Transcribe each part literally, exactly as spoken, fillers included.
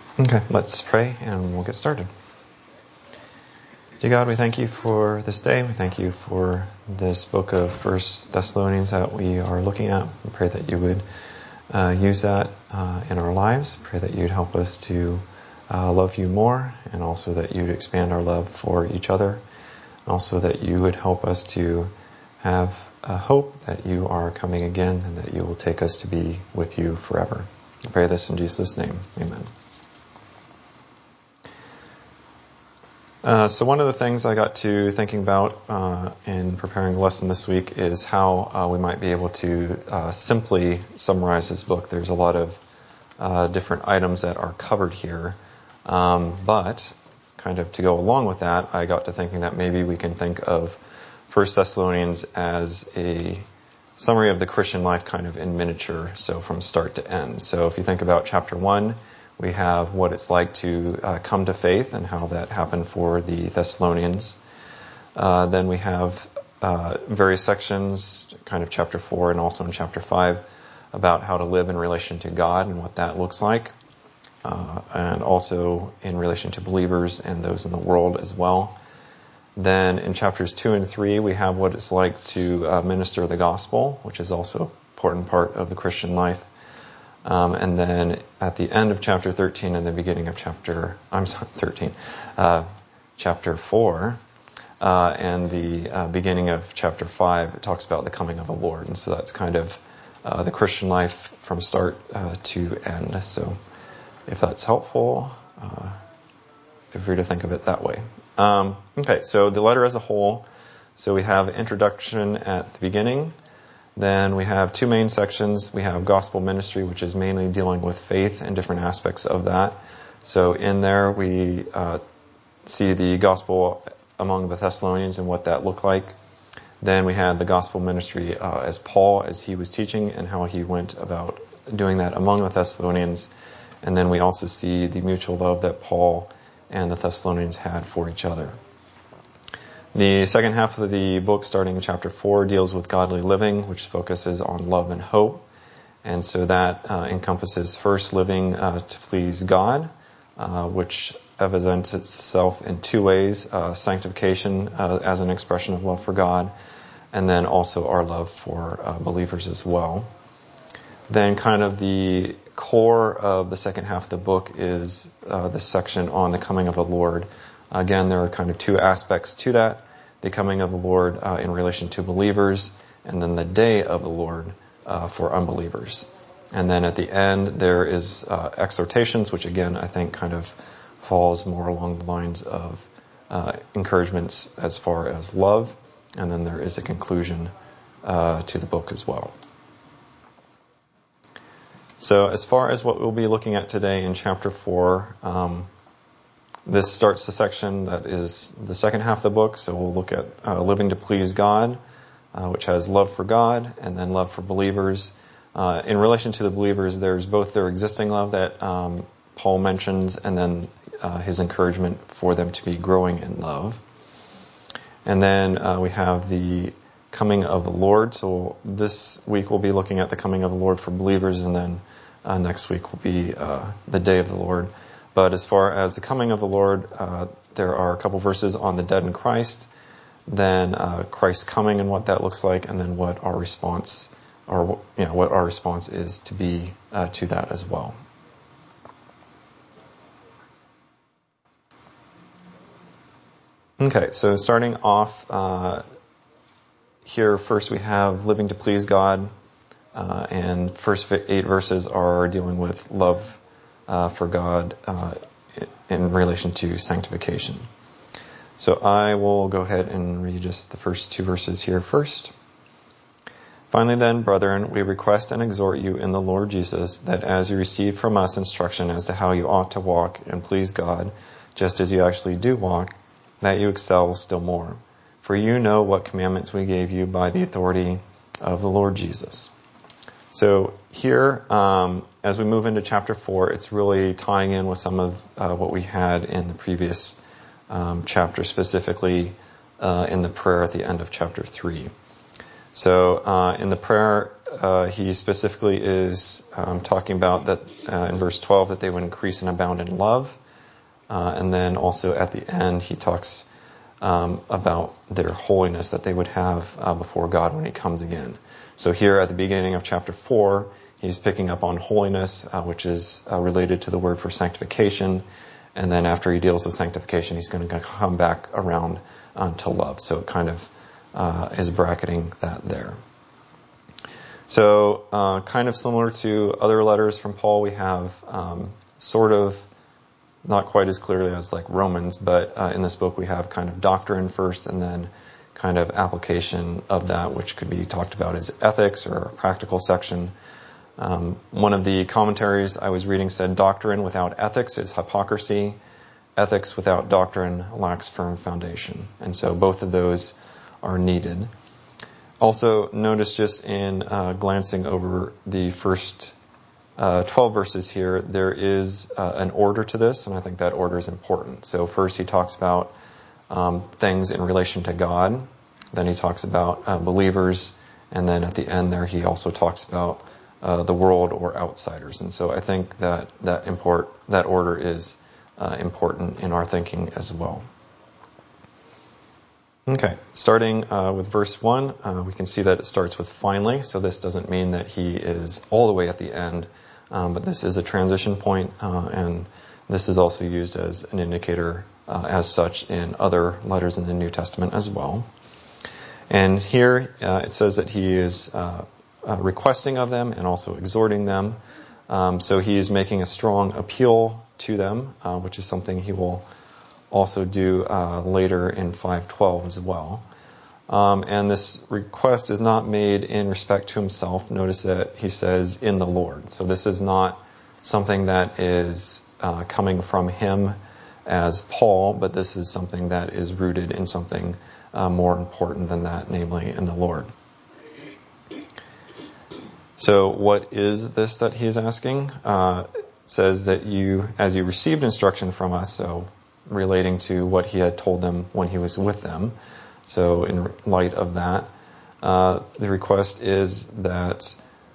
Okay, let's pray and we'll get started. Dear God, we thank you for this day. We thank you for this book of First Thessalonians that we are looking at. We pray that you would uh, use that uh, in our lives. Pray that you'd help us to uh, love you more, and also that you'd expand our love for each other. Also that you would help us to have a hope that you are coming again and that you will take us to be with you forever. I pray this in Jesus' name. Amen. Uh, so one of the things I got to thinking about uh, in preparing the lesson this week is how uh, we might be able to uh, simply summarize this book. There's a lot of uh, different items that are covered here, um, but kind of to go along with that, I got to thinking that maybe we can think of First Thessalonians as a summary of the Christian life kind of in miniature, so from start to end. So if you think about chapter one, we have what it's like to uh, come to faith and how that happened for the Thessalonians. Uh, then we have uh, various sections, kind of chapter four and also in chapter five, about how to live in relation to God and what that looks like. Uh, and also in relation to believers and those in the world as well. Then in chapters two and three, we have what it's like to uh, minister the gospel, which is also an important part of the Christian life. Um, and then at the end of chapter thirteen and the beginning of chapter, I'm sorry, thirteen, uh, chapter four, uh, and the uh, beginning of chapter five, it talks about the coming of the Lord. And so that's kind of uh, the Christian life from start uh, to end. So if that's helpful, uh, feel free to think of it that way. Um, okay, so the letter as a whole. So we have introduction at the beginning. Then we have two main sections. We have gospel ministry, which is mainly dealing with faith and different aspects of that. So in there we uh, see the gospel among the Thessalonians and what that looked like. Then we had the gospel ministry uh, as Paul, as he was teaching, and how he went about doing that among the Thessalonians. And then we also see the mutual love that Paul and the Thessalonians had for each other. The second half of the book, starting in chapter four, deals with godly living, which focuses on love and hope. And so that uh, encompasses first living uh, to please God, uh, which evidents itself in two ways, uh, sanctification uh, as an expression of love for God, and then also our love for uh, believers as well. Then kind of the core of the second half of the book is uh, the section on the coming of the Lord. Again, there are kind of two aspects to that. The coming of the Lord uh, in relation to believers, and then the day of the Lord uh, for unbelievers. And then at the end, there is uh, exhortations, which again, I think kind of falls more along the lines of uh, encouragements as far as love. And then there is a conclusion uh, to the book as well. So as far as what we'll be looking at today in chapter four, um, this starts the section that is the second half of the book. So we'll look at uh, living to please God, uh, which has love for God and then love for believers. Uh, in relation to the believers, there's both their existing love that um, Paul mentions and then uh, his encouragement for them to be growing in love. And then uh, we have the coming of the Lord. So this week we'll be looking at the coming of the Lord for believers, and then uh, next week will be uh, the day of the Lord. But as far as the coming of the Lord, uh, there are a couple verses on the dead in Christ, then uh, Christ's coming and what that looks like, and then what our response, or you know, what our response is to be uh, to that as well. Okay, so starting off uh, here, first we have living to please God, uh, and first eight verses are dealing with love Uh, for God uh, in relation to sanctification. So I will go ahead and read just the first two verses here first. Finally then, brethren, we request and exhort you in the Lord Jesus that as you receive from us instruction as to how you ought to walk and please God, just as you actually do walk, that you excel still more. For you know what commandments we gave you by the authority of the Lord Jesus. So here, um, as we move into chapter four, it's really tying in with some of uh, what we had in the previous um, chapter, specifically uh, in the prayer at the end of chapter three. So uh, in the prayer uh, he specifically is um, talking about that uh, in verse twelve that they would increase and abound in love. Uh, and then also at the end he talks um, about their holiness that they would have uh, before God when he comes again. So here at the beginning of chapter four, he's picking up on holiness, uh, which is uh, related to the word for sanctification. And then after he deals with sanctification, he's going to come back around um, to love. So it kind of uh, is bracketing that there. So uh, kind of similar to other letters from Paul, we have um, sort of, not quite as clearly as like Romans, but uh, in this book we have kind of doctrine first and then kind of application of that, which could be talked about as ethics or a practical section. Um, one of the commentaries I was reading said doctrine without ethics is hypocrisy. Ethics without doctrine lacks firm foundation. And so both of those are needed. Also, notice just in uh, glancing over the first uh, twelve verses here, there is uh, an order to this, and I think that order is important. So first he talks about um, things in relation to God. Then he talks about uh, believers. And then at the end there he also talks about Uh, the world or outsiders. And so I think that that import that order is uh, important in our thinking as well. Okay, starting uh, with verse one, uh, we can see that it starts with finally. So this doesn't mean that he is all the way at the end, um, but this is a transition point, uh, and this is also used as an indicator uh, as such in other letters in the New Testament as well. And here uh, it says that he is uh, Uh, requesting of them and also exhorting them. Um, so he is making a strong appeal to them, uh, which is something he will also do uh, later in five twelve as well. Um, and this request is not made in respect to himself. Notice that he says, in the Lord. So this is not something that is uh, coming from him as Paul, but this is something that is rooted in something uh, more important than that, namely in the Lord. So what is this that he is asking? Uh, it says that you, as you received instruction from us, so relating to what he had told them when he was with them. So in light of that, uh, the request is that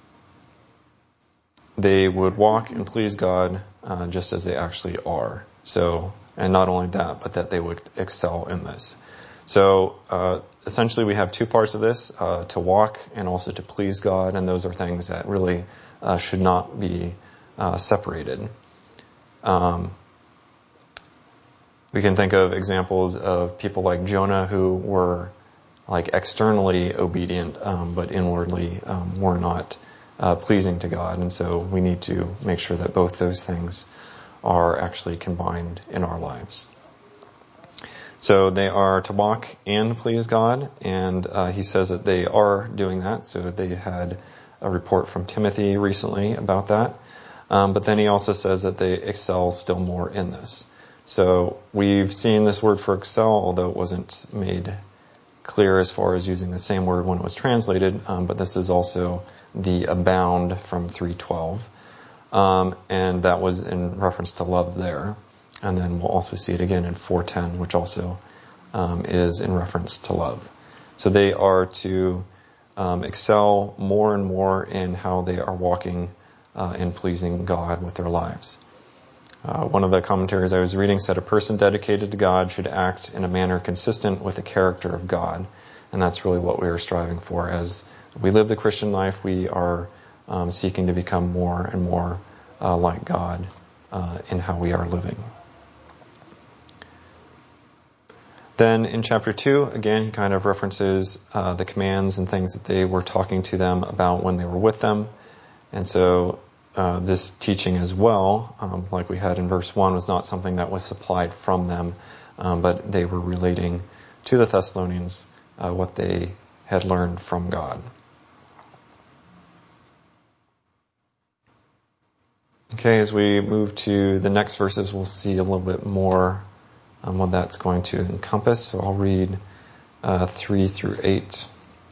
they would walk and please God uh, just as they actually are. So, and not only that, but that they would excel in this. So uh, essentially we have two parts of this, uh, to walk and also to please God, and those are things that really uh, should not be uh, separated. Um, we can think of examples of people like Jonah who were like externally obedient, um, but inwardly um, were not uh, pleasing to God, and so we need to make sure that both those things are actually combined in our lives. So they are to walk and please God, and uh, he says that they are doing that. So they had a report from Timothy recently about that. Um, but then he also says that they excel still more in this. So we've seen this word for excel, although it wasn't made clear as far as using the same word when it was translated, um, but this is also the abound from three twelve. Um, and that was in reference to love there. And then we'll also see it again in four ten, which also um, is in reference to love. So they are to um, excel more and more in how they are walking uh, and pleasing God with their lives. Uh, one of the commentaries I was reading said a person dedicated to God should act in a manner consistent with the character of God. And that's really what we are striving for. As we live the Christian life, we are um, seeking to become more and more uh, like God uh, in how we are living. Then in chapter two, again, he kind of references uh, the commands and things that they were talking to them about when they were with them. And so uh, this teaching as well, um, like we had in verse one, was not something that was supplied from them, um, but they were relating to the Thessalonians uh, what they had learned from God. Okay, as we move to the next verses, we'll see a little bit more Um, what that's going to encompass. So I'll read uh, three through eight.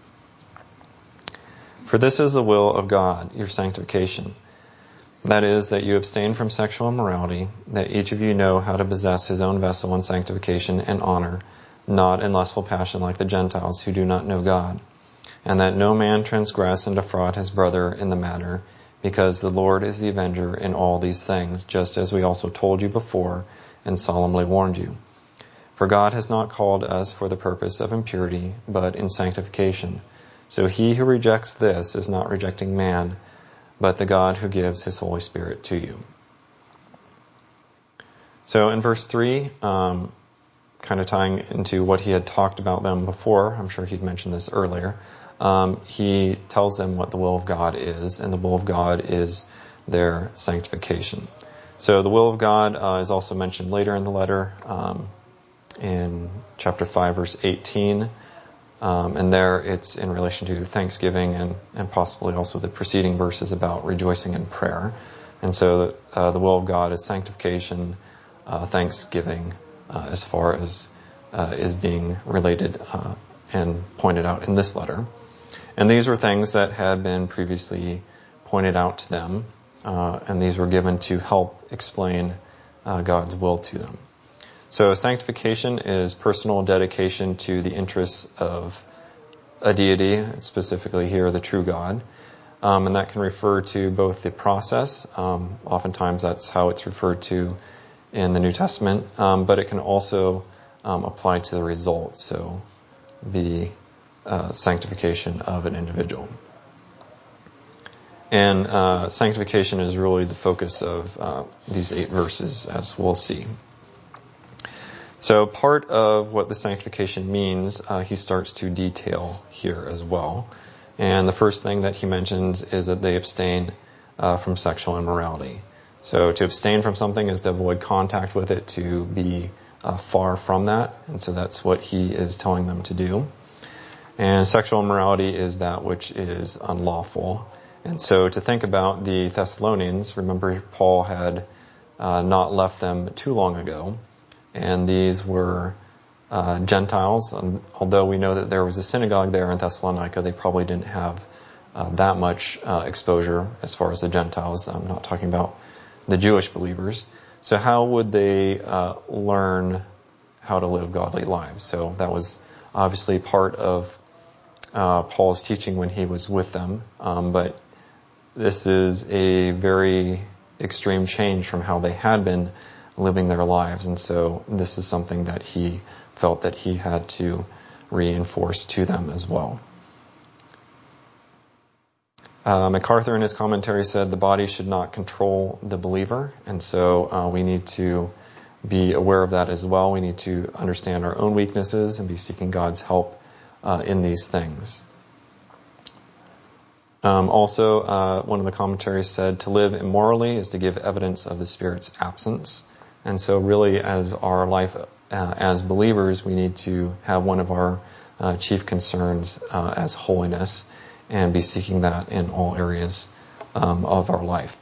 For this is the will of God, your sanctification. That is, that you abstain from sexual immorality, that each of you know how to possess his own vessel in sanctification and honor, not in lustful passion like the Gentiles who do not know God. and that no man transgress and defraud his brother in the matter, because the Lord is the avenger in all these things, just as we also told you before and solemnly warned you. For God has not called us for the purpose of impurity, but in sanctification. So he who rejects this is not rejecting man, but the God who gives his Holy Spirit to you. So in verse three, um, kind of tying into what he had talked about them before, I'm sure he'd mentioned this earlier, um, he tells them what the will of God is, and the will of God is their sanctification. So the will of God uh, is also mentioned later in the letter, um, in chapter five, verse eighteen, um, and there it's in relation to thanksgiving and, and possibly also the preceding verses about rejoicing in prayer. And so uh, the will of God is sanctification, uh, thanksgiving, Uh, as far as uh, is being related uh, and pointed out in this letter. And these were things that had been previously pointed out to them, uh, and these were given to help explain uh, God's will to them. So sanctification is personal dedication to the interests of a deity, specifically here the true God. Um, and that can refer to both the process, um, oftentimes that's how it's referred to in the New Testament, um, but it can also um, apply to the result, so the uh, sanctification of an individual. And uh, sanctification is really the focus of uh, these eight verses, as we'll see. So part of what the sanctification means, uh, he starts to detail here as well. And the first thing that he mentions is that they abstain uh, from sexual immorality. So to abstain from something is to avoid contact with it, to be uh, far from that. And so that's what he is telling them to do. And sexual immorality is that which is unlawful. And so to think about the Thessalonians, remember Paul had uh, not left them too long ago. And these were uh, Gentiles. And although we know that there was a synagogue there in Thessalonica, they probably didn't have uh, that much uh, exposure as far as the Gentiles. I'm not talking about the Jewish believers. So how would they uh, learn how to live godly lives? So that was obviously part of uh, Paul's teaching when he was with them. Um, but this is a very extreme change from how they had been living their lives. And so this is something that he felt that he had to reinforce to them as well. Uh, MacArthur in his commentary said the body should not control the believer, and so uh, we need to be aware of that as well. We need to understand our own weaknesses and be seeking God's help uh, in these things. Um, also, uh, one of the commentaries said to live immorally is to give evidence of the Spirit's absence. And so really as our life uh, as believers, we need to have one of our uh, chief concerns uh, as holiness, and be seeking that in all areas um, of our life.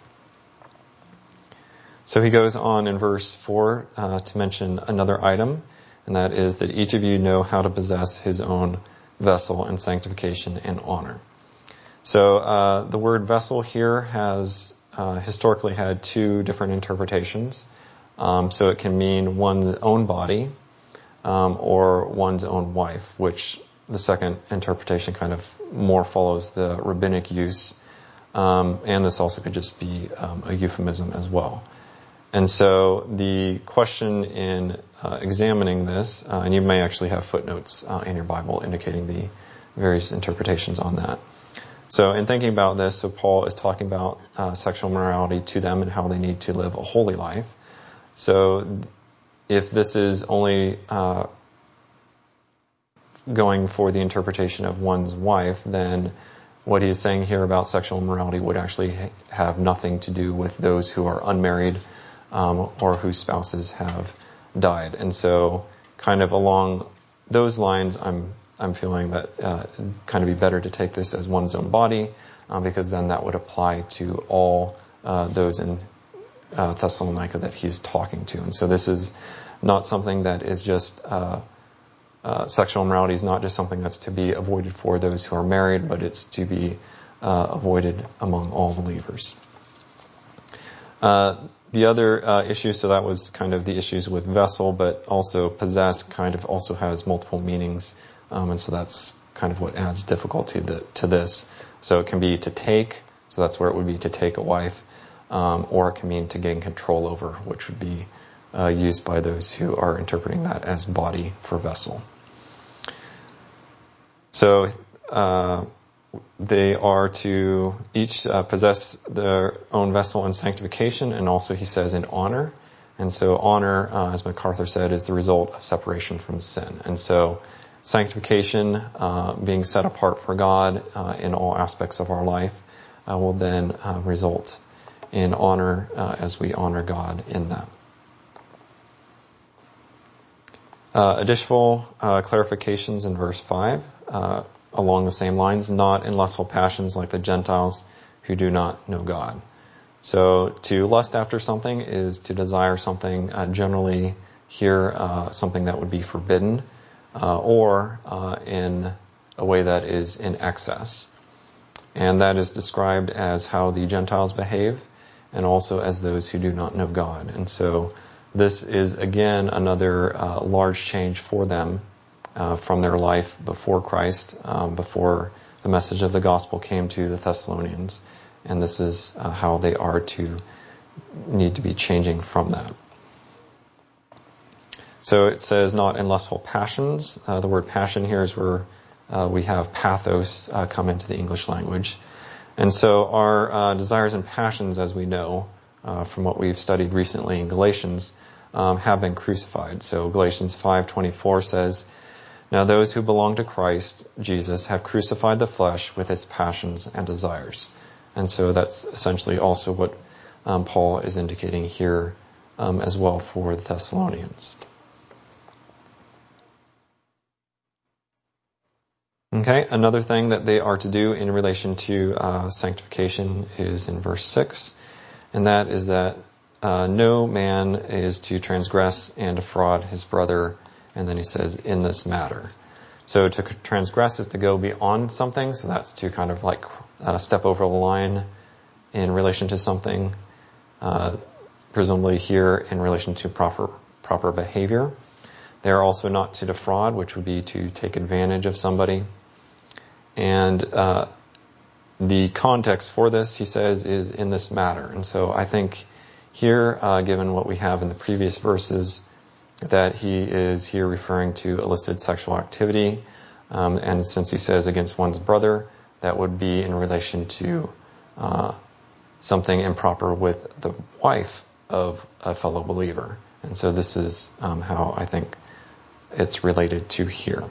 So he goes on in verse four uh, to mention another item, and that is that each of you know how to possess his own vessel in sanctification and honor. So uh, the word vessel here has uh, historically had two different interpretations. Um, so it can mean one's own body um, or one's own wife, which the second interpretation kind of more follows the rabbinic use. Um, and this also could just be um, a euphemism as well. And so the question in uh, examining this, uh, and you may actually have footnotes uh, in your Bible indicating the various interpretations on that. So in thinking about this, so Paul is talking about uh, sexual morality to them and how they need to live a holy life. So if this is only uh, going for the interpretation of one's wife, then what he is saying here about sexual immorality would actually ha- have nothing to do with those who are unmarried um, or whose spouses have died. And so kind of along those lines, I'm I'm feeling that uh, it'd kind of be better to take this as one's own body, uh, because then that would apply to all uh, those in uh, Thessalonica that he's talking to. And so this is not something that is just uh, uh, sexual immorality is not just something that's to be avoided for those who are married, but it's to be uh, avoided among all believers. Uh, the other uh, issue, so that was kind of the issues with vessel, but also possess kind of also has multiple meanings. Um, and so that's kind of what adds difficulty to, to this. So it can be to take, so that's where it would be to take a wife, um, or it can mean to gain control over, which would be uh, used by those who are interpreting that as body for vessel. So uh, they are to each uh, possess their own vessel in sanctification, and also, he says, in honor. And so honor, uh, as MacArthur said, is the result of separation from sin. And so sanctification, uh, being set apart for God uh, in all aspects of our life, uh, will then uh, result in honor uh, as we honor God in that. Uh, additional uh, clarifications in verse five, uh, along the same lines, not in lustful passions like the Gentiles who do not know God. So to lust after something is to desire something, uh, generally here uh, something that would be forbidden, uh, or uh, in a way that is in excess. And that is described as how the Gentiles behave, and also as those who do not know God. And so this is, again, another uh, large change for them uh, from their life before Christ, um, before the message of the gospel came to the Thessalonians. And this is uh, how they are to need to be changing from that. So it says not in lustful passions. Uh, the word passion here is where uh, we have pathos uh, come into the English language. And so our uh, desires and passions, as we know uh, from what we've studied recently in Galatians, um, have been crucified. So Galatians five twenty-four says, "Now those who belong to Christ Jesus have crucified the flesh with its passions and desires." And so that's essentially also what um, Paul is indicating here um, as well for the Thessalonians. Okay, another thing that they are to do in relation to uh, sanctification is in verse six, and that is that uh, no man is to transgress and defraud his brother, and then he says, in this matter. So to transgress is to go beyond something, so that's to kind of like uh, step over the line in relation to something, uh, presumably here in relation to proper proper behavior. They are also not to defraud, which would be to take advantage of somebody. And uh, the context for this, he says, is in this matter. And so I think here, uh, given what we have in the previous verses, that he is here referring to illicit sexual activity. Um, and since he says against one's brother, that would be in relation to uh, something improper with the wife of a fellow believer. And so this is um, how I think it's related to here.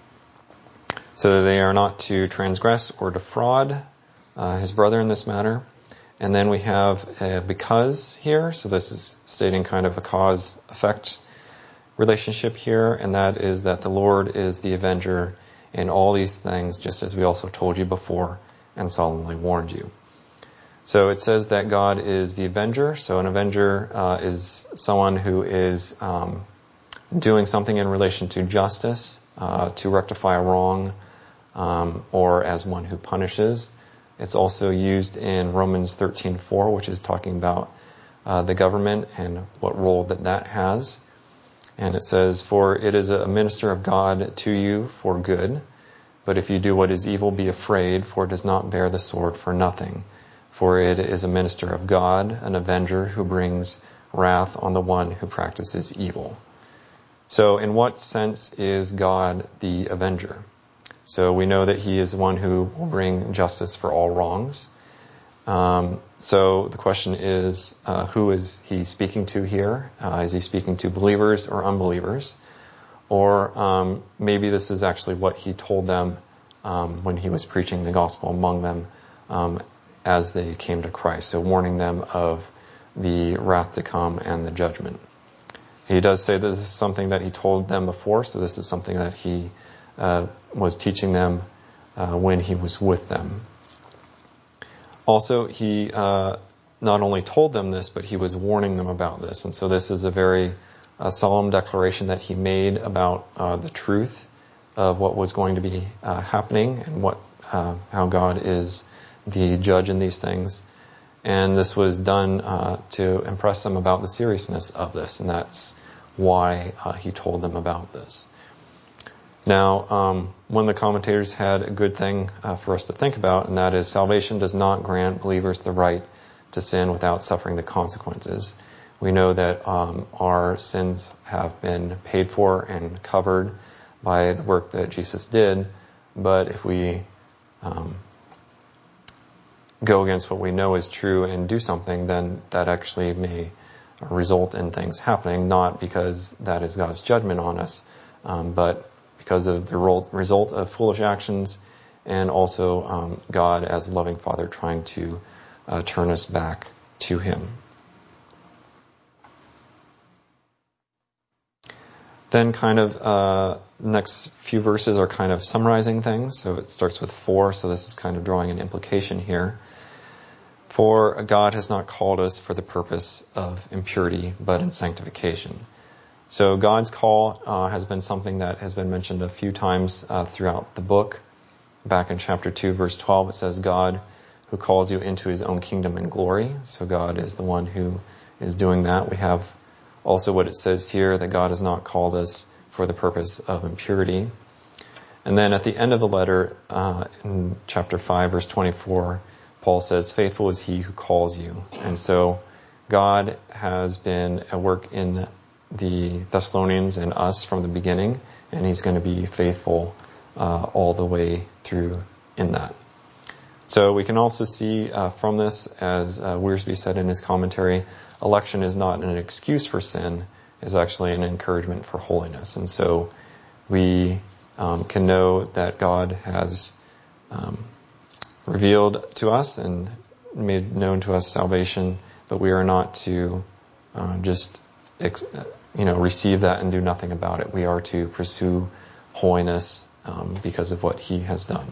So they are not to transgress or defraud uh, his brother in this matter. And then we have a because here. So this is stating kind of a cause-effect relationship here, and that is that the Lord is the avenger in all these things, just as we also told you before and solemnly warned you. So it says that God is the avenger. So an avenger uh, is someone who is um, doing something in relation to justice, uh, to rectify a wrong, um, or as one who punishes. It's also used in Romans thirteen four, which is talking about uh, the government and what role that that has. And it says, "For it is a minister of God to you for good. But if you do what is evil, be afraid, for it does not bear the sword for nothing. For it is a minister of God, an avenger who brings wrath on the one who practices evil." So in what sense is God the avenger? So we know that he is one who will bring justice for all wrongs. Um, so the question is, uh, who is he speaking to here? Uh, is he speaking to believers or unbelievers? Or um, maybe this is actually what he told them um, when he was preaching the gospel among them um, as they came to Christ. So warning them of the wrath to come and the judgment. He does say that this is something that he told them before, so this is something that he uh, was teaching them uh, when he was with them. Also, he uh, not only told them this, but he was warning them about this. And so this is a very uh, solemn declaration that he made about uh, the truth of what was going to be uh, happening and what uh, how God is the judge in these things. And this was done uh, to impress them about the seriousness of this, and that's why uh, he told them about this. Now, um, one of the commentators had a good thing uh, for us to think about, and that is salvation does not grant believers the right to sin without suffering the consequences. We know that um, our sins have been paid for and covered by the work that Jesus did, but if we um, go against what we know is true and do something, then that actually may result in things happening, not because that is God's judgment on us, um, but because of the result of foolish actions, and also um, God as a loving Father trying to uh, turn us back to Him. Then kind of uh, next few verses are kind of summarizing things. So it starts with for, so this is kind of drawing an implication here. For God has not called us for the purpose of impurity, but in sanctification. So God's call uh, has been something that has been mentioned a few times uh, throughout the book. Back in chapter two, verse twelve, it says, God who calls you into His own kingdom and glory. So God is the one who is doing that. We have also what it says here, that God has not called us for the purpose of impurity. And then at the end of the letter, uh, in chapter five, verse twenty-four, Paul says, faithful is He who calls you. And so God has been at work in the Thessalonians and us from the beginning, and He's going to be faithful uh, all the way through in that. So we can also see uh, from this, as uh, Wiersbe said in his commentary, election is not an excuse for sin, is actually an encouragement for holiness. And so we um, can know that God has um, revealed to us and made known to us salvation, but we are not to uh, just you know receive that and do nothing about it. We are to pursue holiness um, because of what He has done.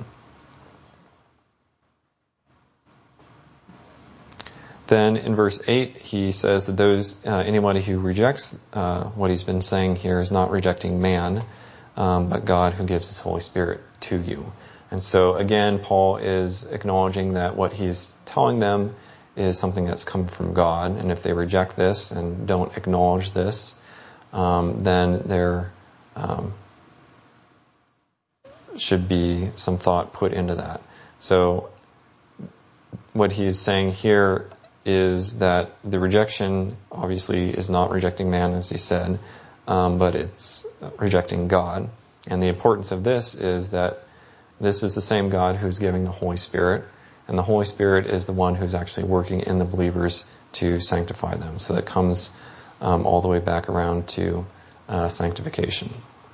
Then in verse eight, he says that those uh, anybody who rejects uh, what he's been saying here is not rejecting man, um, but God who gives His Holy Spirit to you. And so again, Paul is acknowledging that what he's telling them is something that's come from God, and if they reject this and don't acknowledge this, um, then there um, should be some thought put into that. So what he is saying here is that the rejection obviously is not rejecting man, as he said, um, but it's rejecting God. And the importance of this is that this is the same God who's giving the Holy Spirit, and the Holy Spirit is the one who's actually working in the believers to sanctify them. So that comes um, all the way back around to uh, sanctification.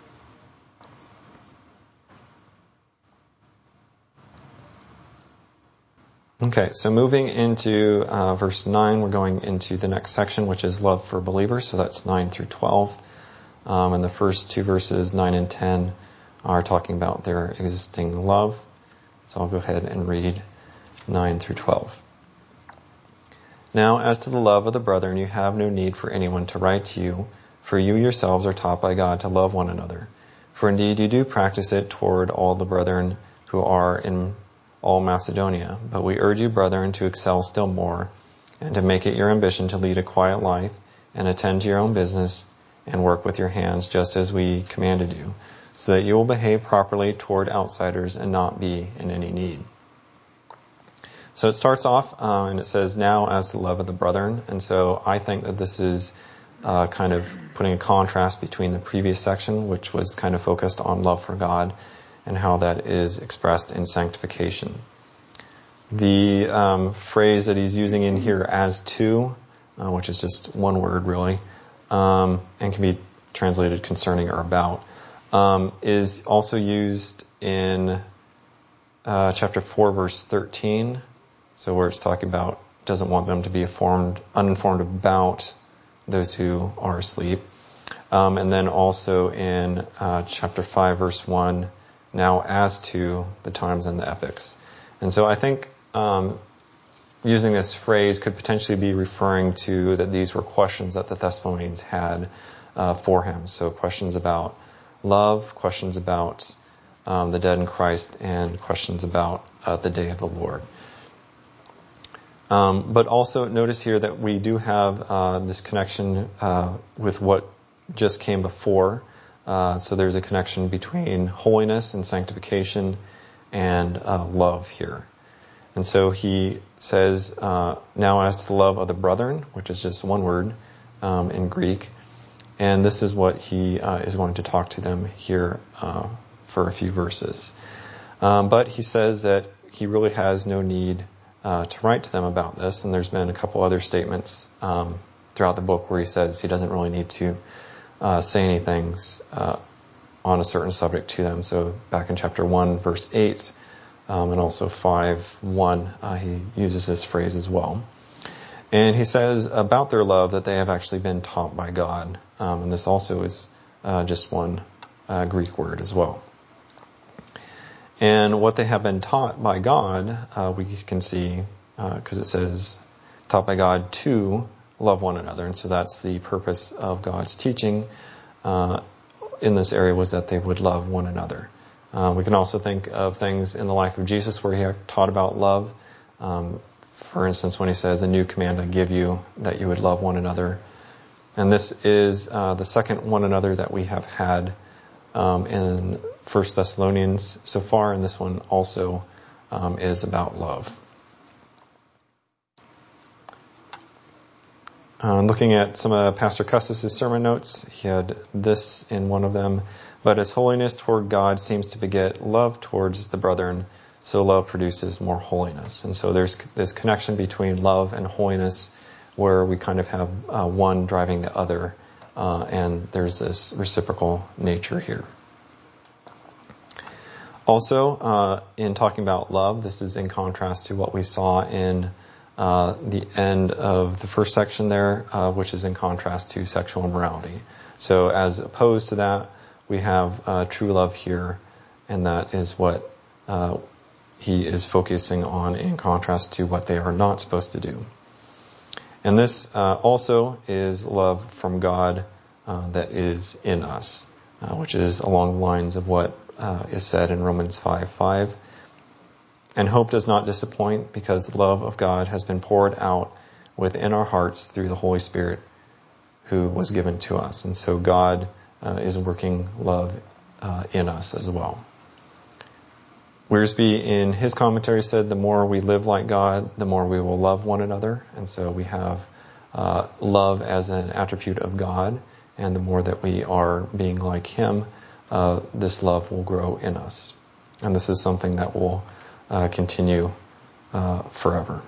Okay, so moving into uh, verse nine, we're going into the next section, which is love for believers. So that's nine through twelve. Um, and the first two verses, nine and ten, are talking about their existing love. So I'll go ahead and read nine through twelve. Now, as to the love of the brethren, you have no need for anyone to write to you, for you yourselves are taught by God to love one another. For indeed you do practice it toward all the brethren who are in all Macedonia. But we urge you, brethren, to excel still more, and to make it your ambition to lead a quiet life, and attend to your own business, and work with your hands, just as we commanded you, so that you will behave properly toward outsiders and not be in any need. So it starts off, uh, and it says, now as the love of the brethren. And so I think that this is uh, kind of putting a contrast between the previous section, which was kind of focused on love for God, and how that is expressed in sanctification. The um, phrase that he's using in here, as to, uh, which is just one word really, um, and can be translated concerning or about, um, is also used in uh, chapter four, verse thirteen. So where it's talking about doesn't want them to be informed, uninformed about those who are asleep. Um, and then also in uh, chapter five, verse one, now as to the times and the epochs. And so I think um, using this phrase could potentially be referring to that these were questions that the Thessalonians had uh, for him. So questions about love, questions about um, the dead in Christ, and questions about uh, the day of the Lord. Um, but also notice here that we do have uh, this connection uh, with what just came before, Uh, so there's a connection between holiness and sanctification and uh, love here. And so he says, uh, now as to the love of the brethren, which is just one word um, in Greek. And this is what he uh, is going to talk to them here uh, for a few verses. Um, but he says that he really has no need uh, to write to them about this. And there's been a couple other statements um, throughout the book where he says he doesn't really need to uh, say anything uh, on a certain subject to them. So back in chapter one, verse eight, um, and also five, one, uh, he uses this phrase as well. And he says about their love that they have actually been taught by God. Um, and this also is uh, just one uh, Greek word as well. And what they have been taught by God, uh, we can see, because uh, it says, taught by God to love one another. And so that's the purpose of God's teaching uh, in this area, was that they would love one another. Uh, we can also think of things in the life of Jesus where he taught about love. Um, for instance, when he says, a new command I give you, that you would love one another. And this is uh, the second one another that we have had um, in First Thessalonians so far, and this one also um, is about love. Uh, looking at some of Pastor Custis' sermon notes, he had this in one of them. But as holiness toward God seems to beget love towards the brethren, so love produces more holiness. And so there's this connection between love and holiness where we kind of have uh, one driving the other, uh, and there's this reciprocal nature here. Also, uh, in talking about love, this is in contrast to what we saw in uh, the end of the first section there, uh, which is in contrast to sexual immorality. So as opposed to that, we have uh, true love here, and that is what uh, he is focusing on in contrast to what they are not supposed to do. And this uh, also is love from God uh, that is in us, uh, which is along the lines of what uh, is said in Romans five five. And hope does not disappoint, because the love of God has been poured out within our hearts through the Holy Spirit who was given to us. And so God uh, is working love uh, in us as well. Wiersbe in his commentary said, the more we live like God, the more we will love one another. And so we have uh, love as an attribute of God, and the more that we are being like him, uh, this love will grow in us. And this is something that will uh, continue uh, forever.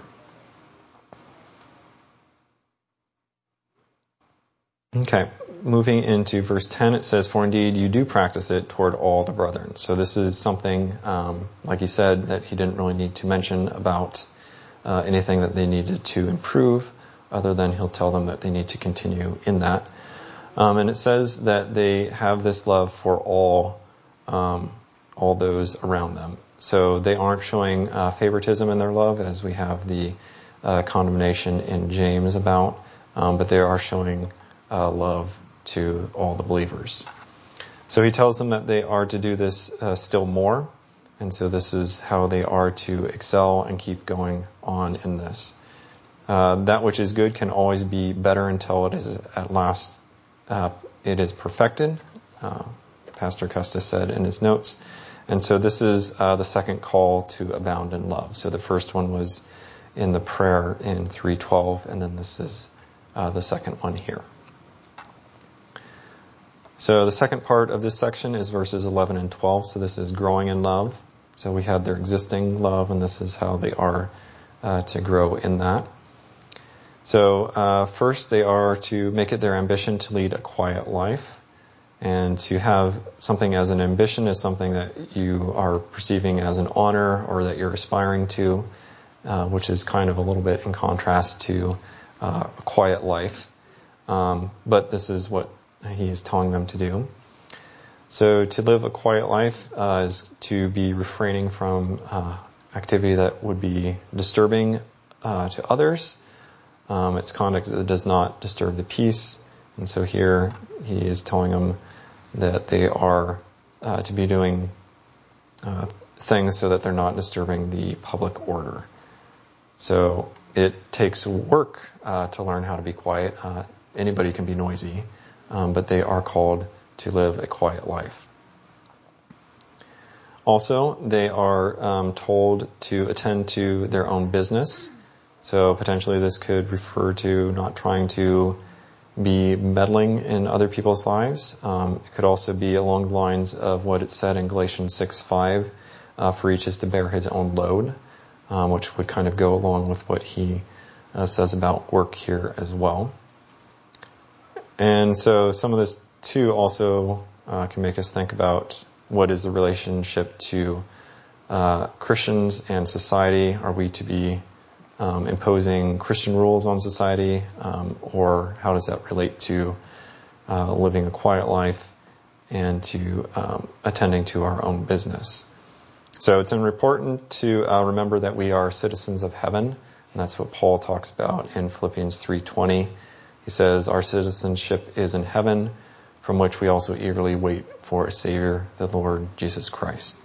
Okay, moving into verse ten, it says, for indeed you do practice it toward all the brethren. So this is something, um, like he said, that he didn't really need to mention about uh, anything that they needed to improve, other than he'll tell them that they need to continue in that. Um, and it says that they have this love for all, um, all those around them. So they aren't showing uh, favoritism in their love, as we have the uh, condemnation in James about, um, but they are showing Uh, love to all the believers. So he tells them that they are to do this uh, still more, and so this is how they are to excel and keep going on in this. Uh, that which is good can always be better until it is at last uh, it is perfected, uh, Pastor Custis said in his notes. And so this is uh, the second call to abound in love. So the first one was in the prayer in three twelve, and then this is uh, the second one here. So the second part of this section is verses eleven and twelve. So this is growing in love. So we had their existing love, and this is how they are uh, to grow in that. So uh, first, they are to make it their ambition to lead a quiet life. And to have something as an ambition is something that you are perceiving as an honor, or that you're aspiring to, uh, which is kind of a little bit in contrast to uh, a quiet life. Um, but this is what he is telling them to do. So to live a quiet life uh, is to be refraining from uh, activity that would be disturbing uh, to others. Um, it's conduct that does not disturb the peace. And so here he is telling them that they are uh, to be doing uh, things so that they're not disturbing the public order. So it takes work uh, to learn how to be quiet. Uh, anybody can be noisy. Um, but they are called to live a quiet life. Also, they are um, told to attend to their own business. So potentially this could refer to not trying to be meddling in other people's lives. Um, it could also be along the lines of what it said in Galatians six five, uh, for each is to bear his own load, um, which would kind of go along with what he uh, says about work here as well. And so some of this too also uh, can make us think about what is the relationship to uh, Christians and society. Are we to be um, imposing Christian rules on society, um, or how does that relate to uh, living a quiet life and to um, attending to our own business? So it's important to uh, remember that we are citizens of heaven, and that's what Paul talks about in Philippians three twenty. He says, our citizenship is in heaven, from which we also eagerly wait for a Savior, the Lord Jesus Christ.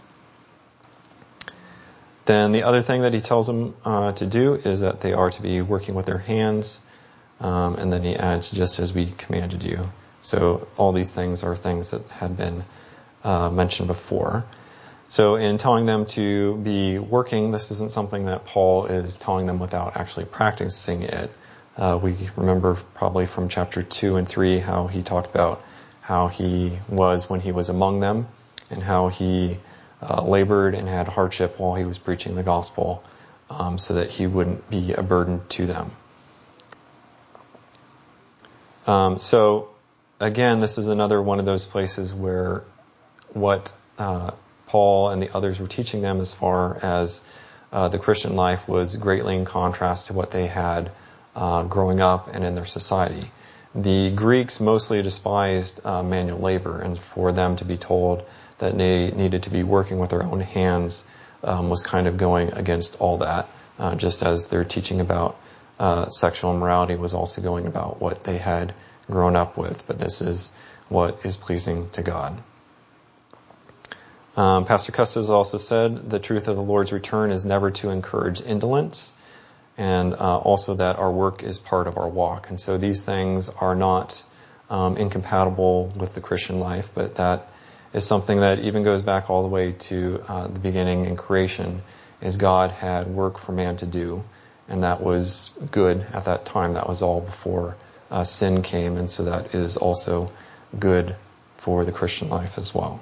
Then the other thing that he tells them uh, to do is that they are to be working with their hands, um, and then he adds, just as we commanded you. So all these things are things that had been uh, mentioned before. So in telling them to be working, this isn't something that Paul is telling them without actually practicing it. Uh, we remember probably from chapter two and three how he talked about how he was when he was among them and how he uh, labored and had hardship while he was preaching the gospel, um, so that he wouldn't be a burden to them. Um, so again, this is another one of those places where what uh, Paul and the others were teaching them as far as uh, the Christian life was greatly in contrast to what they had uh, growing up and in their society. The Greeks mostly despised uh, manual labor, and for them to be told that they needed to be working with their own hands um, was kind of going against all that, uh, just as their teaching about uh, sexual immorality was also going about what they had grown up with. But this is what is pleasing to God. Um, Pastor Custis also said the truth of the Lord's return is never to encourage indolence, and uh, also that our work is part of our walk. And so these things are not um, incompatible with the Christian life, but that is something that even goes back all the way to uh, the beginning in creation, is God had work for man to do, and that was good at that time. That was all before uh, sin came, and so that is also good for the Christian life as well.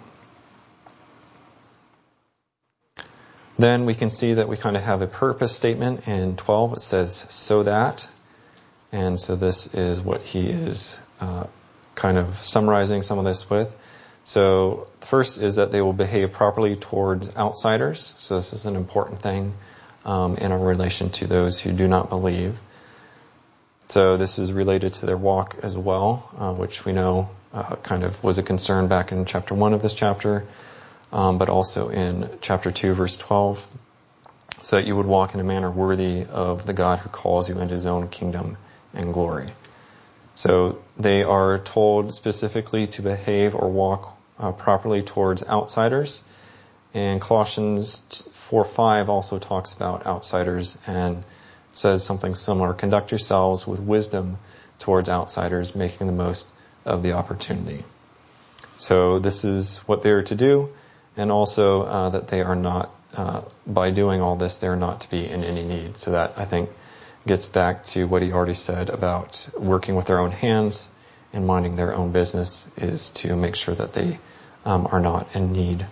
Then we can see that we kind of have a purpose statement in twelve. It says, so that. And so this is what he is uh, kind of summarizing some of this with. So the first is that they will behave properly towards outsiders. So this is an important thing um, in our relation to those who do not believe. So this is related to their walk as well, uh, which we know uh, kind of was a concern back in chapter one of this chapter. Um, but also in chapter two, verse twelve, so that you would walk in a manner worthy of the God who calls you into his own kingdom and glory. So they are told specifically to behave or walk uh, properly towards outsiders. And Colossians four five also talks about outsiders and says something similar. Conduct yourselves with wisdom towards outsiders, making the most of the opportunity. So this is what they are to do. And also uh, that they are not, uh, by doing all this, they are not to be in any need. So that, I think, gets back to what he already said about working with their own hands and minding their own business, is to make sure that they um, are not in need.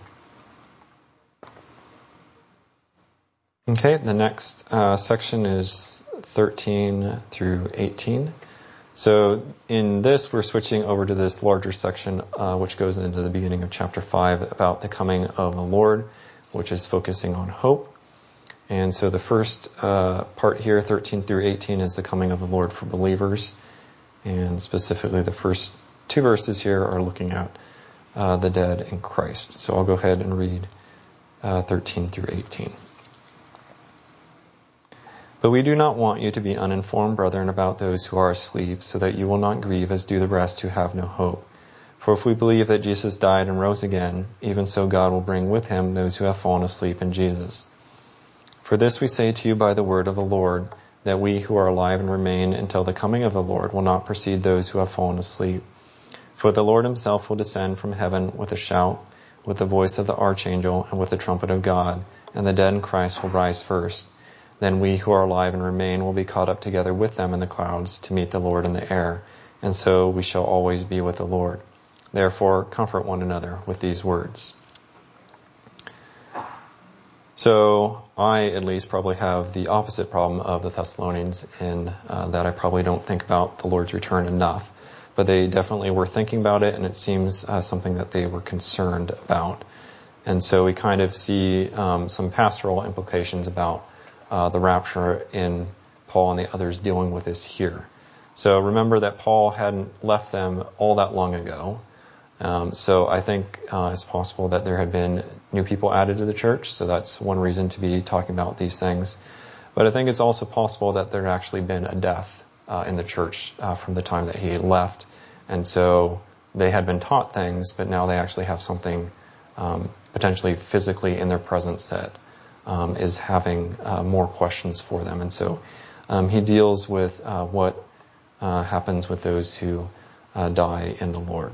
Okay, the next uh, section is thirteen through eighteen. So in this, we're switching over to this larger section, uh, which goes into the beginning of chapter five about the coming of the Lord, which is focusing on hope. And so the first uh, part here, thirteen through eighteen, is the coming of the Lord for believers. And specifically the first two verses here are looking at uh, the dead in Christ. So I'll go ahead and read uh, thirteen through eighteen. But we do not want you to be uninformed, brethren, about those who are asleep, so that you will not grieve as do the rest who have no hope. For if we believe that Jesus died and rose again, even so God will bring with him those who have fallen asleep in Jesus. For this we say to you by the word of the Lord, that we who are alive and remain until the coming of the Lord will not precede those who have fallen asleep. For the Lord himself will descend from heaven with a shout, with the voice of the archangel, and with the trumpet of God, and the dead in Christ will rise first. Then we who are alive and remain will be caught up together with them in the clouds to meet the Lord in the air, and so we shall always be with the Lord. Therefore, comfort one another with these words. So I, at least, probably have the opposite problem of the Thessalonians in uh, that I probably don't think about the Lord's return enough. But they definitely were thinking about it, and it seems uh, something that they were concerned about. And so we kind of see um, some pastoral implications about uh, the rapture in Paul and the others dealing with this here. So remember that Paul hadn't left them all that long ago. Um, so I think uh, it's possible that there had been new people added to the church. So that's one reason to be talking about these things. But I think it's also possible that there had actually been a death uh, in the church uh, from the time that he left. And so they had been taught things, but now they actually have something um, potentially physically in their presence that um, is having uh, more questions for them. And so um, he deals with uh, what uh, happens with those who uh, die in the Lord.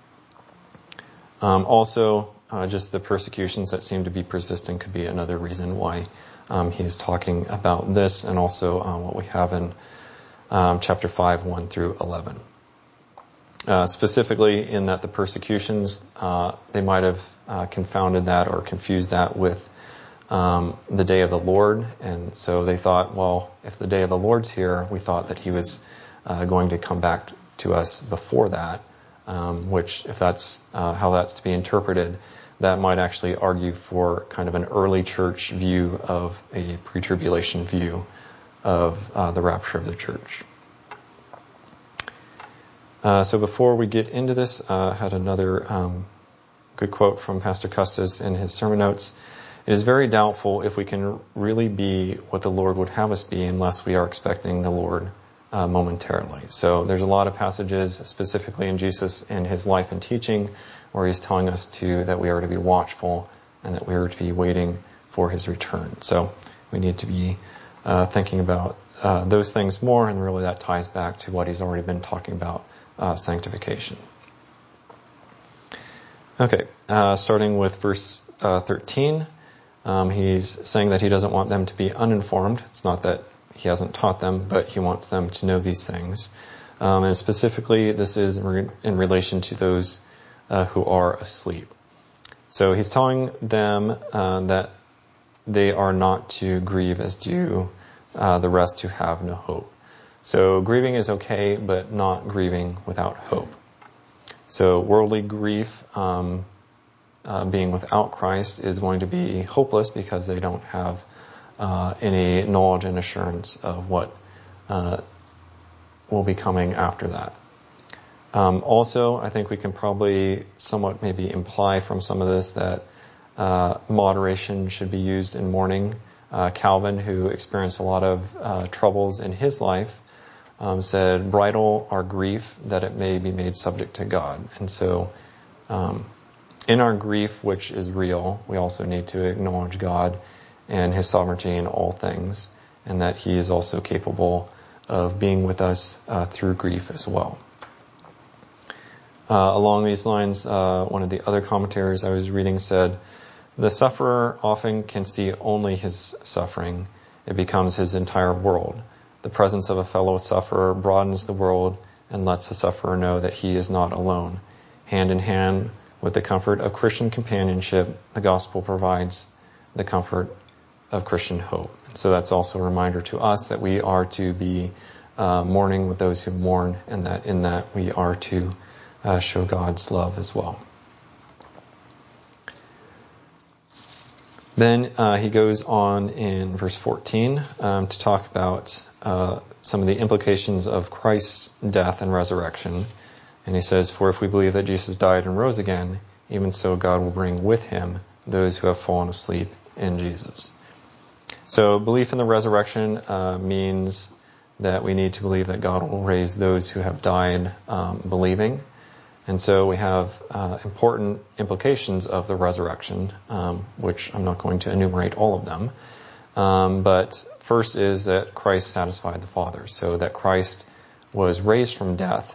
Um, also, uh, just the persecutions that seem to be persistent could be another reason why um, he's talking about this, and also uh, what we have in um, chapter five, one through eleven. Uh, specifically in that the persecutions, uh, they might have uh, confounded that or confused that with um, the day of the Lord. And so they thought, well, if the day of the Lord's here, we thought that he was uh, going to come back to us before that. Um, which, if that's uh, how that's to be interpreted, that might actually argue for kind of an early church view of a pre-tribulation view of uh, the rapture of the church. Uh, so before we get into this, uh, I had another um, good quote from Pastor Custis in his sermon notes. It is very doubtful if we can really be what the Lord would have us be unless we are expecting the Lord Uh, momentarily. So there's a lot of passages specifically in Jesus and his life and teaching where he's telling us to that we are to be watchful and that we are to be waiting for his return. So we need to be uh, thinking about uh, those things more, and really that ties back to what he's already been talking about, uh, sanctification. Okay, uh, starting with verse uh, thirteen, um, he's saying that he doesn't want them to be uninformed. It's not that he hasn't taught them, but he wants them to know these things. Um, and specifically, this is in, re- in relation to those uh, who are asleep. So he's telling them uh, that they are not to grieve as do uh, the rest who have no hope. So grieving is okay, but not grieving without hope. So worldly grief, um, uh, being without Christ, is going to be hopeless because they don't have Uh, any knowledge and assurance of what uh, will be coming after that. Um, also, I think we can probably somewhat maybe imply from some of this that uh, moderation should be used in mourning. Uh, Calvin, who experienced a lot of uh, troubles in his life, um, said, "Bridle our grief that it may be made subject to God." And so um, in our grief, which is real, we also need to acknowledge God and his sovereignty in all things, and that he is also capable of being with us uh, through grief as well. Uh, along these lines, uh, one of the other commentaries I was reading said, "The sufferer often can see only his suffering. It becomes his entire world. The presence of a fellow sufferer broadens the world and lets the sufferer know that he is not alone. Hand in hand with the comfort of Christian companionship, the gospel provides the comfort of Christian hope." And so that's also a reminder to us that we are to be uh, mourning with those who mourn, and that in that we are to uh, show God's love as well. Then uh, he goes on in verse fourteen um, to talk about uh, some of the implications of Christ's death and resurrection. And he says, "For if we believe that Jesus died and rose again, even so God will bring with him those who have fallen asleep in Jesus." So belief in the resurrection uh, means that we need to believe that God will raise those who have died um, believing. And so we have uh, important implications of the resurrection, um, which I'm not going to enumerate all of them. Um, but first is that Christ satisfied the Father, so that Christ was raised from death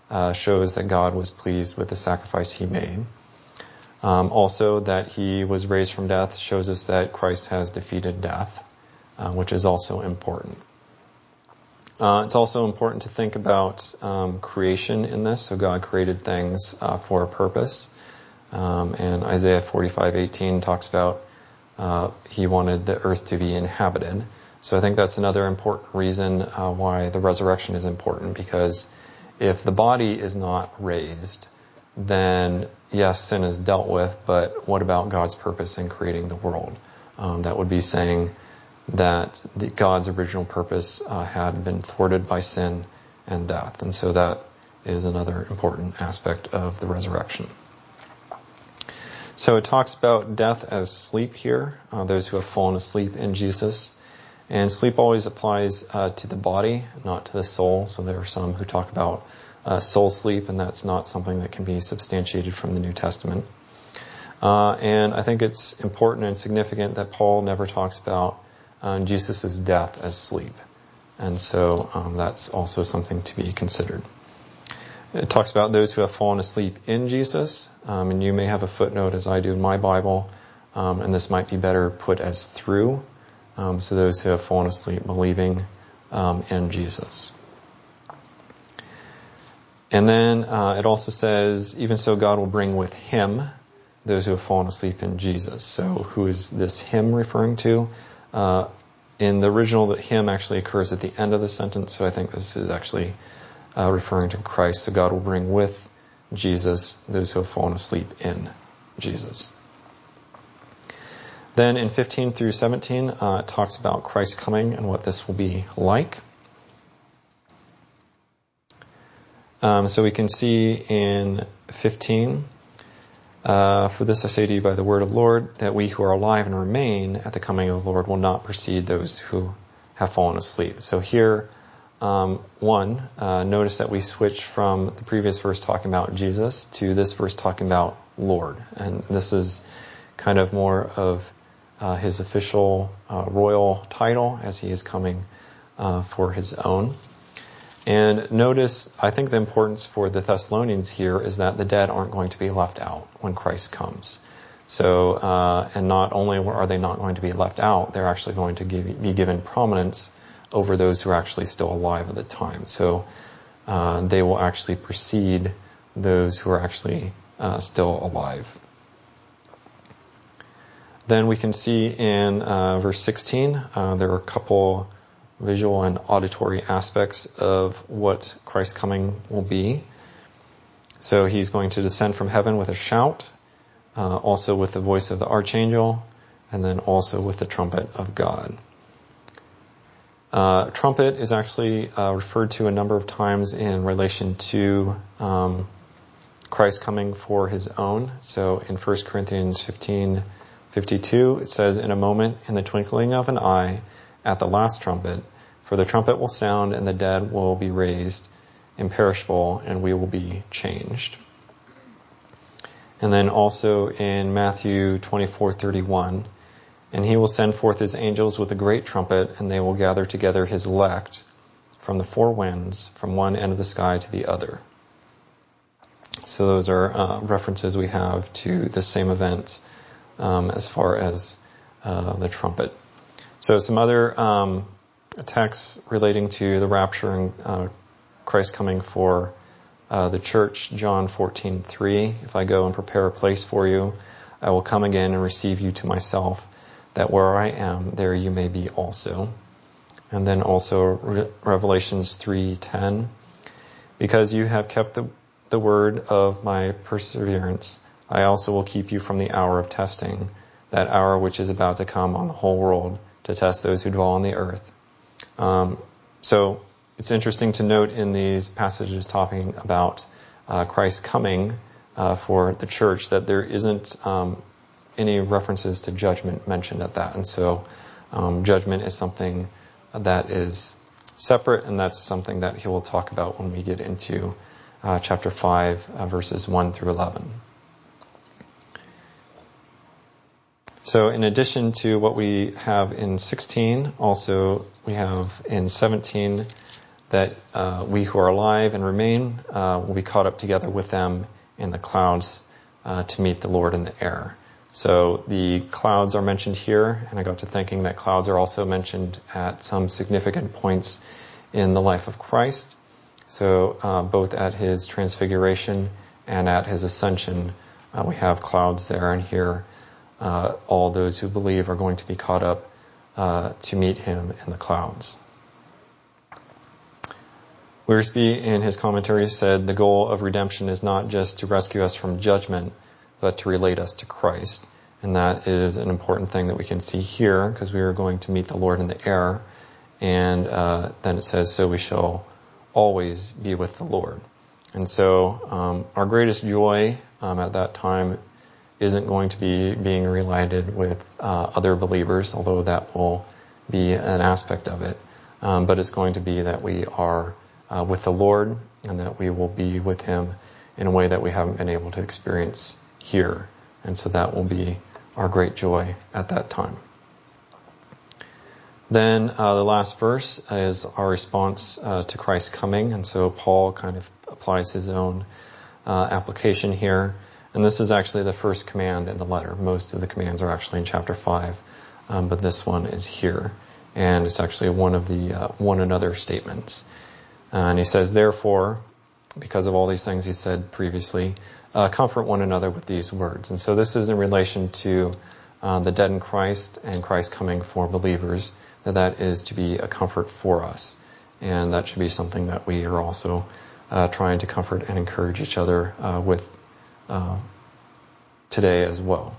uh, shows that God was pleased with the sacrifice he made. Um, also, that he was raised from death shows us that Christ has defeated death, uh, which is also important. Uh, it's also important to think about um, creation in this. So God created things uh, for a purpose. Um, and Isaiah forty-five eighteen talks about uh, he wanted the earth to be inhabited. So I think that's another important reason uh, why the resurrection is important, because if the body is not raised, then yes, sin is dealt with, but what about God's purpose in creating the world? Um, that would be saying that the, God's original purpose uh, had been thwarted by sin and death. And so that is another important aspect of the resurrection. So it talks about death as sleep here, uh, those who have fallen asleep in Jesus. And sleep always applies uh, to the body, not to the soul. So there are some who talk about uh, soul sleep, and that's not something that can be substantiated from the New Testament. Uh, and I think it's important and significant that Paul never talks about uh, Jesus' death as sleep. And so um, that's also something to be considered. It talks about those who have fallen asleep in Jesus, um, and you may have a footnote, as I do in my Bible, um, and this might be better put as through. Um, so those who have fallen asleep believing um, in Jesus. And then uh, it also says, even so God will bring with him those who have fallen asleep in Jesus. So who is this him referring to? Uh, in the original, the him actually occurs at the end of the sentence, so I think this is actually Uh, referring to Christ. So God will bring with Jesus those who have fallen asleep in Jesus. Then in fifteen through seventeen, uh, it talks about Christ coming and what this will be like. Um, so we can see in fifteen, uh, for this I say to you by the word of the Lord, that we who are alive and remain at the coming of the Lord will not precede those who have fallen asleep. So here, Um, one, uh, notice that we switch from the previous verse talking about Jesus to this verse talking about Lord. And this is kind of more of uh, his official uh, royal title as he is coming uh, for his own. And notice, I think the importance for the Thessalonians here is that the dead aren't going to be left out when Christ comes. So, uh, and not only are they not going to be left out, they're actually going to give, be given prominence over those who are actually still alive at the time. So uh, they will actually precede those who are actually uh, still alive. Then we can see in uh, verse sixteen, uh, there are a couple visual and auditory aspects of what Christ's coming will be. So he's going to descend from heaven with a shout, uh, also with the voice of the archangel, and then also with the trumpet of God. Uh, trumpet is actually uh, referred to a number of times in relation to um, Christ coming for his own. So in First Corinthians fifteen fifty-two, it says, "In a moment, in the twinkling of an eye, at the last trumpet, for the trumpet will sound, and the dead will be raised imperishable, and we will be changed." And then also in Matthew twenty-four thirty-one, "And he will send forth his angels with a great trumpet, and they will gather together his elect from the four winds, from one end of the sky to the other." So those are uh, references we have to the same event um, as far as uh, the trumpet. So some other um, texts relating to the rapture and uh, Christ coming for uh, the church, John fourteen three, "If I go and prepare a place for you, I will come again and receive you to myself, that where I am, there you may be also." And then also Re- Revelations three ten, "Because you have kept the, the word of my perseverance, I also will keep you from the hour of testing, that hour which is about to come on the whole world, to test those who dwell on the earth." Um, so it's interesting to note in these passages talking about uh, Christ coming uh, for the church that there isn't um, any references to judgment mentioned at that. And so um, judgment is something that is separate, and that's something that he will talk about when we get into uh, chapter five, uh, verses one through eleven. So in addition to what we have in sixteen, also we have in seventeen that uh, we who are alive and remain uh, will be caught up together with them in the clouds uh, to meet the Lord in the air. So the clouds are mentioned here, and I got to thinking that clouds are also mentioned at some significant points in the life of Christ. So uh, both at his transfiguration and at his ascension, uh, we have clouds there, and here uh, all those who believe are going to be caught up uh, to meet him in the clouds. Wiersbe, in his commentary, said the goal of redemption is not just to rescue us from judgment, but to relate us to Christ. And that is an important thing that we can see here, because we are going to meet the Lord in the air. And uh, then it says, so we shall always be with the Lord. And so um, our greatest joy um, at that time isn't going to be being reunited with uh, other believers, although that will be an aspect of it. Um, but it's going to be that we are uh, with the Lord, and that we will be with him in a way that we haven't been able to experience here. And so that will be our great joy at that time. Then uh, the last verse is our response uh, to Christ's coming. And so Paul kind of applies his own uh, application here. And this is actually the first command in the letter. Most of the commands are actually in chapter five, um, but this one is here. And it's actually one of the uh, one another statements. Uh, and he says, therefore, because of all these things he said previously, uh, comfort one another with these words. And so this is in relation to uh, the dead in Christ and Christ coming for believers, that that is to be a comfort for us. And that should be something that we are also uh, trying to comfort and encourage each other uh, with uh, today as well.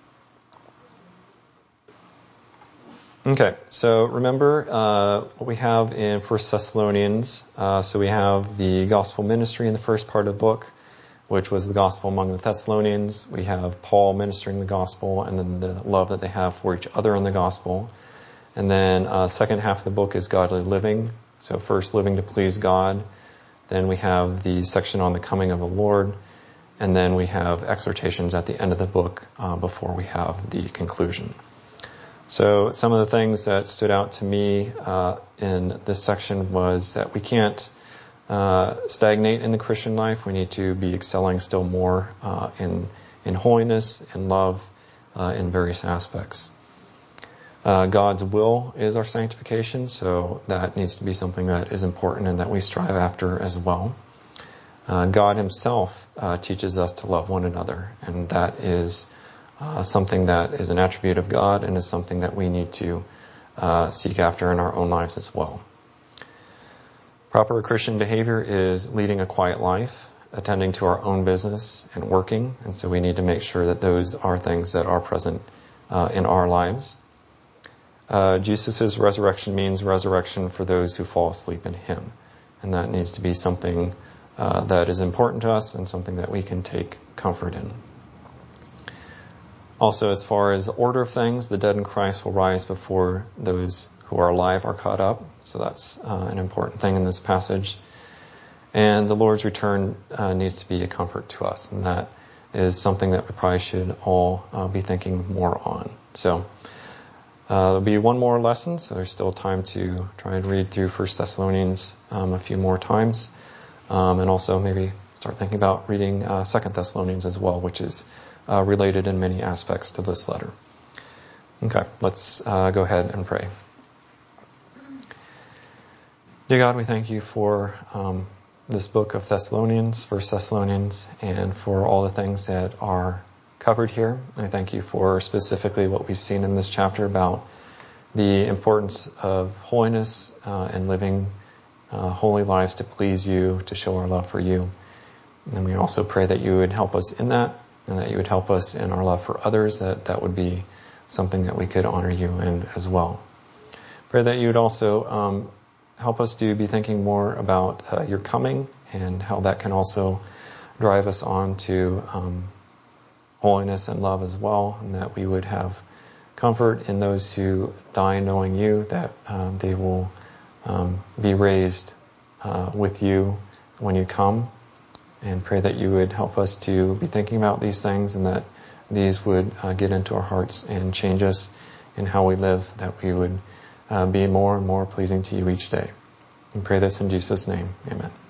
Okay, so remember uh, what we have in First Thessalonians. Uh, so we have the gospel ministry in the first part of the book, which was the gospel among the Thessalonians. We have Paul ministering the gospel, and then the love that they have for each other in the gospel. And then uh, second half of the book is godly living. So first, living to please God. Then we have the section on the coming of the Lord. And then we have exhortations at the end of the book uh, before we have the conclusion. So some of the things that stood out to me uh, in this section was that we can't uh, stagnate in the Christian life. We need to be excelling still more uh, in in holiness and love uh, in various aspects. Uh, God's will is our sanctification, so that needs to be something that is important and that we strive after as well. Uh, God himself uh, teaches us to love one another, and that is Uh, something that is an attribute of God and is something that we need to uh, seek after in our own lives as well. Proper Christian behavior is leading a quiet life, attending to our own business, and working. And so we need to make sure that those are things that are present uh, in our lives. Uh, Jesus' resurrection means resurrection for those who fall asleep in him. And that needs to be something uh, that is important to us and something that we can take comfort in. Also, as far as the order of things, the dead in Christ will rise before those who are alive are caught up. So that's uh, an important thing in this passage. And the Lord's return uh, needs to be a comfort to us. And that is something that we probably should all uh, be thinking more on. So uh, there'll be one more lesson. So there's still time to try and read through First Thessalonians um, a few more times. Um, and also maybe start thinking about reading uh, Second Thessalonians as well, which is Uh, related in many aspects to this letter. Okay, let's uh, go ahead and pray. Dear God, we thank you for um, this book of Thessalonians, First Thessalonians, and for all the things that are covered here. I thank you for specifically what we've seen in this chapter about the importance of holiness uh, and living uh, holy lives to please you, to show our love for you. And we also pray that you would help us in that, and that you would help us in our love for others, that that would be something that we could honor you in as well. Pray that you would also um, help us to be thinking more about uh, your coming and how that can also drive us on to um, holiness and love as well, and that we would have comfort in those who die knowing you, that uh, they will um, be raised uh, with you when you come. And pray that you would help us to be thinking about these things, and that these would uh, get into our hearts and change us in how we live, so that we would uh, be more and more pleasing to you each day. We pray this in Jesus' name. Amen.